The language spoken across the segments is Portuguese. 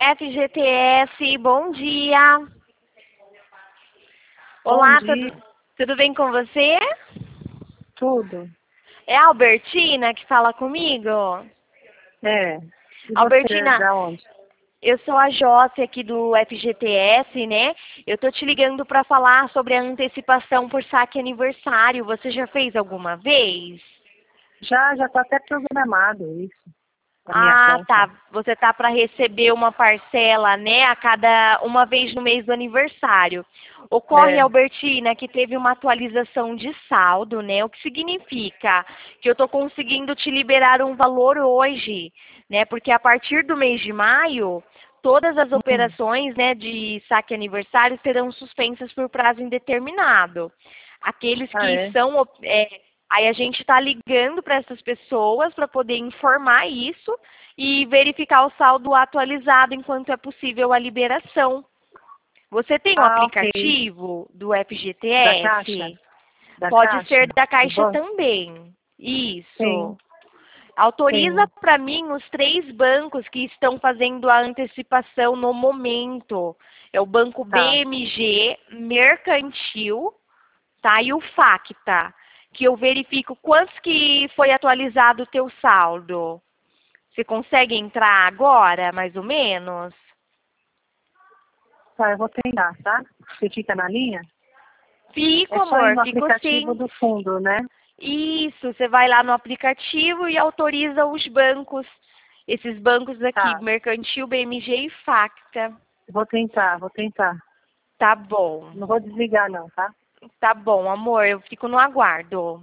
FGTS, bom dia. Bom Olá, dia. tudo bem com você? Tudo. É a Albertina que fala comigo? É. E você é Albertina, da onde? eu sou a Josi aqui do FGTS, né? Eu tô te ligando para falar sobre a antecipação por saque aniversário. Você já fez alguma vez? Já está até programado isso, na minha Ah, conta. tá. Você tá para receber uma parcela, né, a cada uma vez no mês do aniversário. Ocorre, É. Albertina, que teve uma atualização de saldo, né? O que significa que eu tô conseguindo te liberar um valor hoje, né? Porque a partir do mês de maio, todas as Hum. operações, né, de saque aniversário serão suspensas por prazo indeterminado. Aqueles Ah, que é? são aí a gente está ligando para essas pessoas para poder informar isso e verificar o saldo atualizado enquanto é possível a liberação. Você tem o Ah, ok. aplicativo do Da Caixa? FGTS? Da Pode Caixa? ser da Do Caixa banco? também. Isso. Sim, Autoriza sim. para mim os 3 bancos que estão fazendo a antecipação no momento. É o Banco Tá. BMG, Mercantil, tá? E o Facta, que eu verifico quantos que foi atualizado o teu saldo. Você consegue entrar agora, mais ou menos? Tá, eu vou tentar, tá? Você fica na linha? Fico, É só ir amor, no fico aplicativo sim. do fundo, né? Isso, você vai lá no aplicativo e autoriza os bancos, esses bancos aqui, Tá. Mercantil, BMG e Facta. Vou tentar, vou tentar. Tá bom, Não vou desligar não, tá? tá bom, amor, eu fico no aguardo.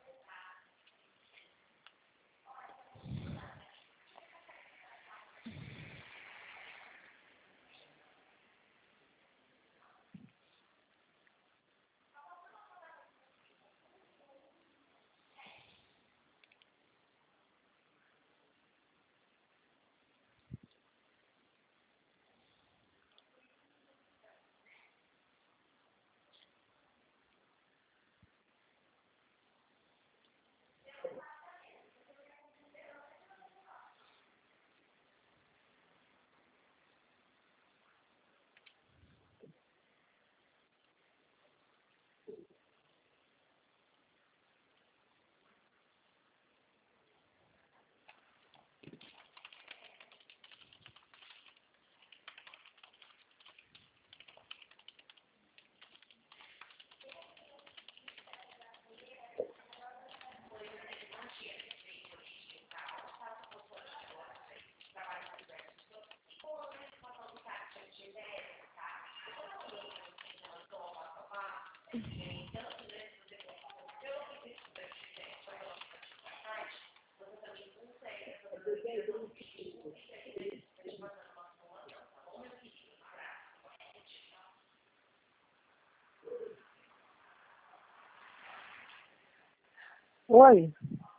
Oi?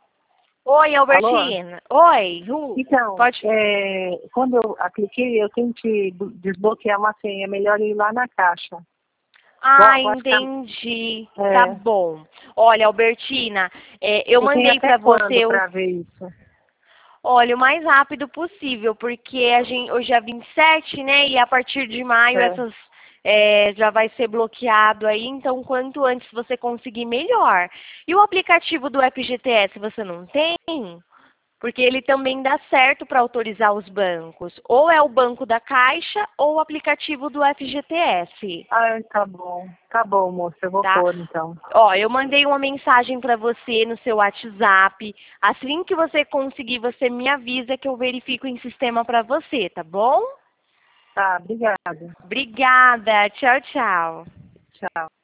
Oi, Alô? Albertina. Oi, Ru. Então, Pode. quando eu apliquei, eu tenho que desbloquear uma senha. É melhor ir lá na Caixa. Ah, Vai ficar, entendi. Tá é, bom. Olha, Albertina, eu eu tenho mandei até para quando você os. para ver isso? Olha, o mais rápido possível, porque hoje é 27, né? E a partir de maio É. essas já vai ser bloqueado aí, então quanto antes você conseguir, melhor. E o aplicativo do FGTS você não tem? Porque ele também dá certo para autorizar os bancos. Ou é o banco da Caixa ou o aplicativo do FGTS. Ah, tá bom, moça, eu vou Tá? pôr então. Ó, eu mandei uma mensagem para você no seu WhatsApp. Assim que você conseguir, você me avisa que eu verifico em sistema para você, tá bom? Tá, obrigada. Obrigada. Tchau, tchau. Tchau.